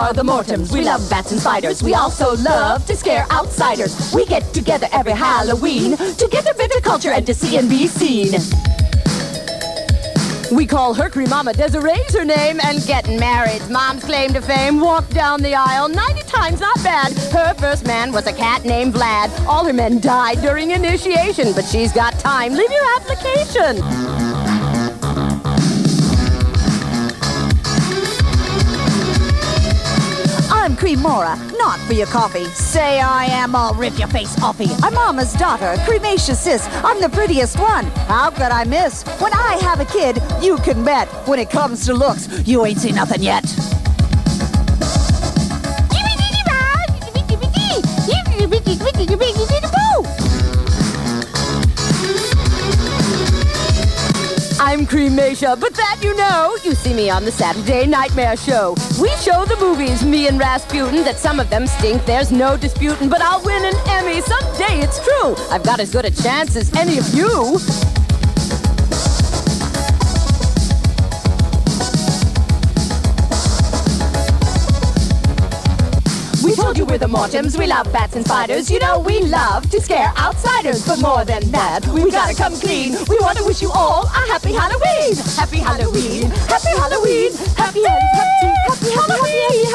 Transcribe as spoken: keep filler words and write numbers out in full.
are the Mortems. We love bats and spiders. We also love to scare outsiders. We get together every Halloween to get a bit of culture and to see and be seen. We call her Cream Mama. Desiree's her name, and getting married's Mom's claim to fame. Walk down the aisle ninety times, not bad. Her first man was a cat named Vlad. All her men died during initiation, but she's got time. Leave your application. I'm Cream Mora, not for your coffee. Say I am, I'll rip your face offy. I'm Mama's daughter, Cremacious Sis. I'm the prettiest one. How could I miss? When I have a kid, you can bet. When it comes to looks, you ain't seen nothing yet. I'm Cremacia, but that you know. You see me on the Saturday Nightmare Show. We show the movies, me and Rasputin, that some of them stink, there's no disputing, but I'll win an Emmy someday, it's true. I've got as good a chance as any of you. We told you we're the Mortems, we love bats and spiders. You know we love to scare outsiders. But more than that, we gotta come clean. We want to wish you all a happy Halloween. Happy Halloween, happy Halloween, happy, happy, happy, happy Halloween.